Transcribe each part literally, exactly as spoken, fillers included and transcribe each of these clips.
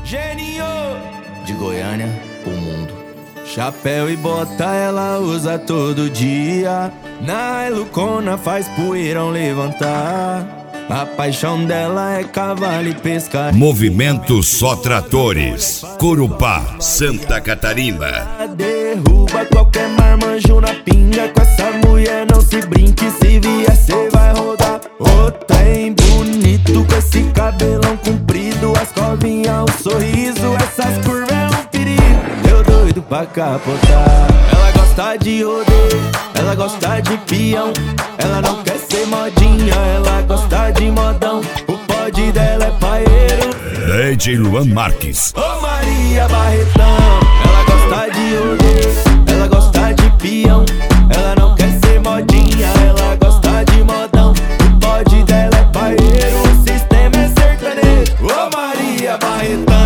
Gênio de Goiânia, o mundo. Chapéu e bota ela usa todo dia. Na Lucona faz poeirão levantar. A paixão dela é cavalo e pescar. Movimento Só Tratores, Corupá, Santa Catarina. Derruba qualquer marmanjo na pinga. Com essa mulher não se brinque, se vier cê vai rodar. Ô, trem bonito com esse cabelão comprido, as covinhas, o sorriso, essas curvas é um perigo. Eu doido pra capotar. Ela gosta de rodeio, ela gosta de peão. Ela não quer ser modinha, ela gosta de modão. O pod dela é paeiro. D J Luan Marques. Ô Maria Barretão. Ela gosta de rodeio, ela gosta de peão. Ela não quer ser modinha, ela gosta de modão. O pod dela é paeiro, o sistema é sertanejo. Ô Maria Barretão.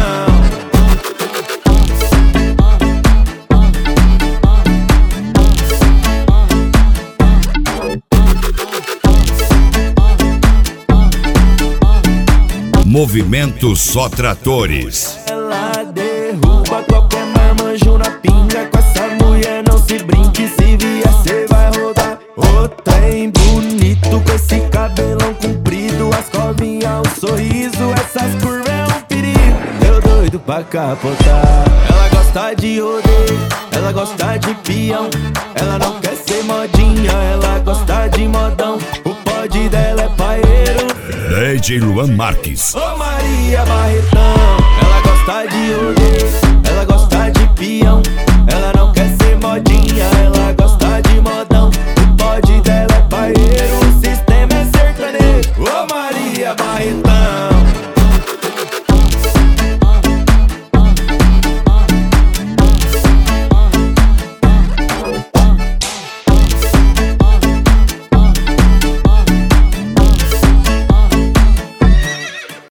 Movimento Só Tratores. Ela derruba qualquer marmanjo na pinga. Com essa mulher não se brinque, se vier cê vai rodar. Ô trem bonito com esse cabelão comprido, as covinhas, o sorriso, essas curvas é um perigo. Eu doido pra capotar. Ela gosta de rodeio, ela gosta de peão. Ela não quer ser modinha, ela gosta de modão. O pod dela é paeiro. D J Luan Marques. Ô,